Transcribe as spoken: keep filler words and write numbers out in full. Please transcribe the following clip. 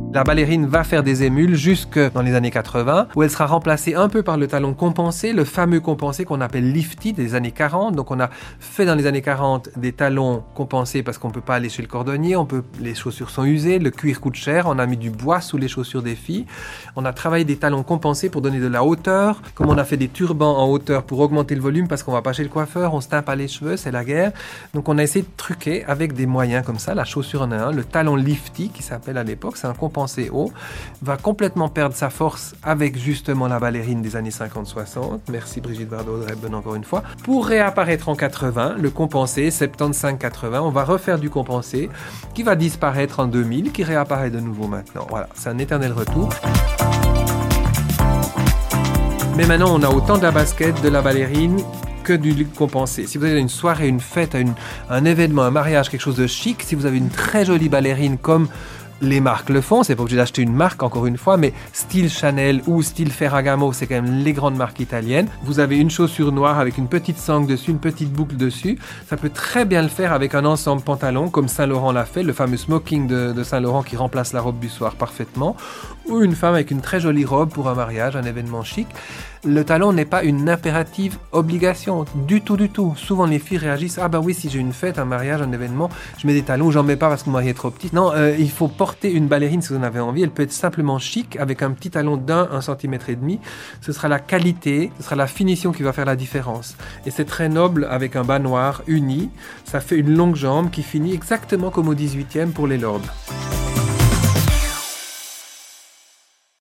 La ballerine va faire des émules jusque dans les années quatre-vingts, où elle sera remplacée un peu par le talon compensé, le fameux compensé qu'on appelle lifty des années quarante. Donc on a fait dans les années quarante des talons compensés parce qu'on ne peut pas aller chez le cordonnier, on peut, les chaussures sont usées, le cuir coûte cher, on a mis du bois sous les chaussures des filles. On a travaillé des talons compensés pour donner de la hauteur, comme on a fait des turbans en hauteur pour augmenter le volume parce qu'on va pas chez le coiffeur, on se teint pas les cheveux, c'est la guerre. Donc on a essayé de truquer avec des moyens comme ça. La chaussure en a un, le talon lifty qui s'appelle à l'époque, c'est un compensé haut, va complètement perdre sa force avec justement la ballerine des années cinquante soixante. Merci Brigitte Bardot-Drebben encore une fois. Pour réapparaître en quatre-vingts, le compensé, soixante-quinze quatre-vingts, on va refaire du compensé qui va disparaître en deux mille, qui réapparaît de nouveau maintenant. Voilà, c'est un éternel retour. Mais maintenant, on a autant de la basket, de la ballerine que du compensé. Si vous avez une soirée, une fête, une, un événement, un mariage, quelque chose de chic, si vous avez une très jolie ballerine comme les marques le font, c'est pas obligé d'acheter une marque encore une fois, mais style Chanel ou style Ferragamo, c'est quand même les grandes marques italiennes. Vous avez une chaussure noire avec une petite sangle dessus, une petite boucle dessus. Ça peut très bien le faire avec un ensemble pantalon comme Saint-Laurent l'a fait, le fameux smoking de, de Saint-Laurent qui remplace la robe du soir parfaitement, ou une femme avec une très jolie robe pour un mariage, un événement chic. Le talon n'est pas une impérative obligation, du tout, du tout. Souvent les filles réagissent, ah bah oui, si j'ai une fête, un mariage, un événement, je mets des talons ou j'en mets pas parce que mon mari est trop petit. Non, euh, il faut porter une ballerine si vous en avez envie. Elle peut être simplement chic avec un petit talon d'un, un centimètre et demi. Ce sera la qualité, ce sera la finition qui va faire la différence. Et c'est très noble avec un bas noir uni. Ça fait une longue jambe qui finit exactement comme au dix-huitième pour les lords.